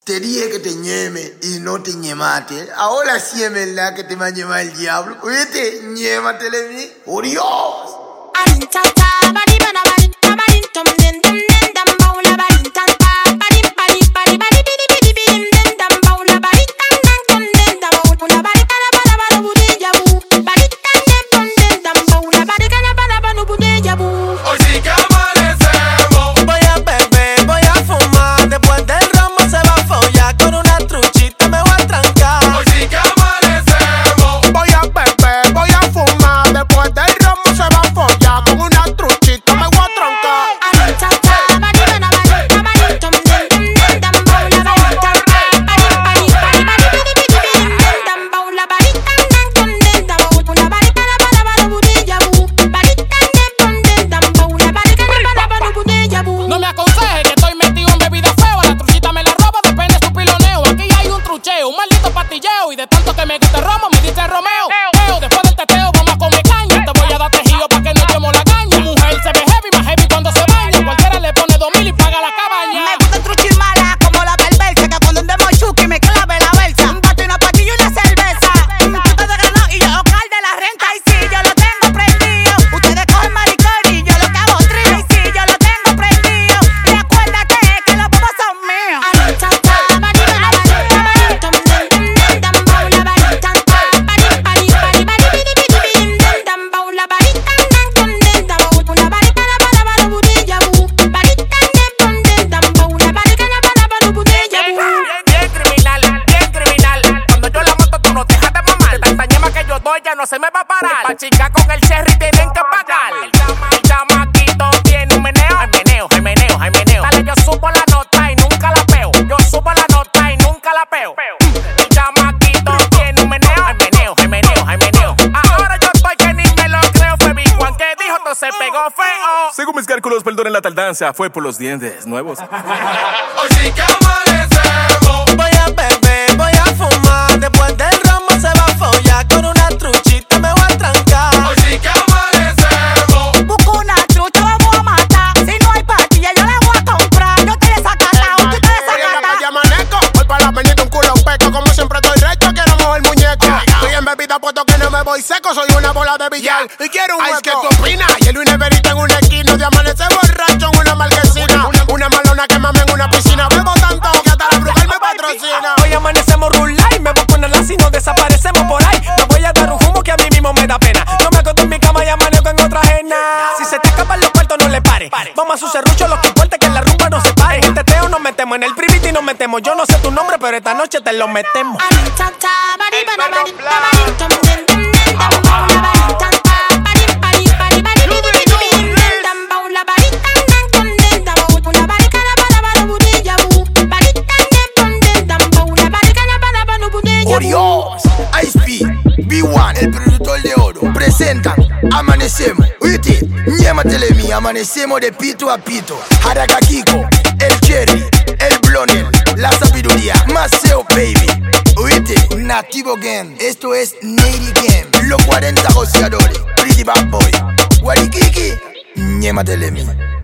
Te dije que te ñeme y no te ñemaste. Ahora sí es verdad que te va a ñemar el diablo. Oíste, ñématele mi. ¡Oh, Dios! Y de tanto que me gusta el romo, me dice Romeo. Después del teteo vamos a comer caña. Te voy a dar tejido pa' que no echemos la caña. Mi mujer se ve heavy, más heavy cuando se baña. Cualquiera le pone 2000 y paga la cabaña. Me gusta el truchi mala como la perversa, que cuando andemos chuki me clave la versa. Un bate, una pastilla y una cerveza. Tú te ganó y yo Oscar de la renta. Y si yo lo tengo prendido, ustedes cogen maricón y yo lo que hago trío. Y si yo lo tengo prendido, y acuérdate que los bobos son míos. Ya no se me va a parar. Pa' chica con el cherry tienen que pagar. El chamaquito tiene un meneo. Ay meneo. Dale, yo subo la nota y nunca la peo. El chamaquito tiene un meneo. Ay meneo. Ahora yo estoy que ni me lo creo. Fue Big Juan que dijo, todo se pegó feo. Según mis cálculos, perdonen la tardanza. Fue por los dientes nuevos. Hoy sí que amanecemos. Voy a beber, voy a fumar. Después del romo se va a follar. Con una truchita me voy a trancar. Hoy sí que amanecemos. Busco una trucha, vamos a matar. Si no hay pastilla, yo la voy a comprar. Yo te desacatao, tú te desacatao. Ya amanezco, voy para la pendiente un culo peco. Como siempre estoy recto, quiero mover muñeco. Estoy en bebida, puesto que no me voy seco. Soy una bola de billar y quiero un hueco. ¿Qué tú opinas? Y el Luis Neverita en una esquina. De amanecer borracho en una marquesina. Una malona que mame en una piscina. Bebo tanto que hasta la bruja me patrocina. Hoy amanecemos rulay y me voy a poner así, nos desaparecemos por ahí. Me voy a dar un humo que a mí mismo me da pena. No me acuesto en mi cama y amanezco en otra ajena. Si se te escapan los cuartos, no le pare. Vamos a su serrucho, lo que importa es que la rumba no se pare. En el teteo nos metemos, en el privity nos metemos. Yo no sé tu nombre, pero esta noche te lo metemos. ¡Oh, Dios! Ice-P, B1, el productor de oro, presentan Amanecemos. Oíste, ñématele mi, amanecemos de pito a pito. Haraka Kiko, el Cherry, el Blonel, la sabiduría, Maceo baby. Oíste, Nativo Gang, esto es Nady Gang. Los 40 joseadores, Pretty Bad Boy, Warikiki, ñématele mi.